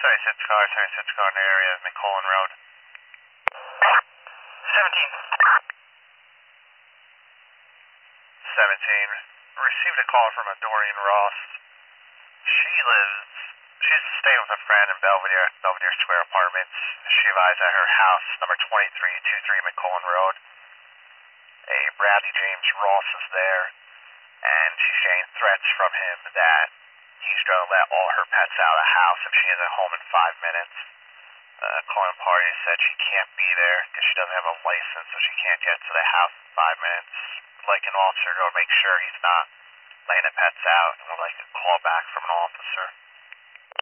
36 car in the area of McCullen Road. 17. 17. Received a call from a Dorian Ross. She's staying with a friend in Belvedere Square Apartments. She advised at her house, number 2323 McCullen Road. A Bradley James Ross is there, and she's getting threats from him that he's going to let all her pets out of the house if she isn't home in 5 minutes. Calling party said she can't be there because she doesn't have a license, so she can't get to the house in 5 minutes. Would like an officer to go make sure he's not letting the pets out, and would like a call back from an officer.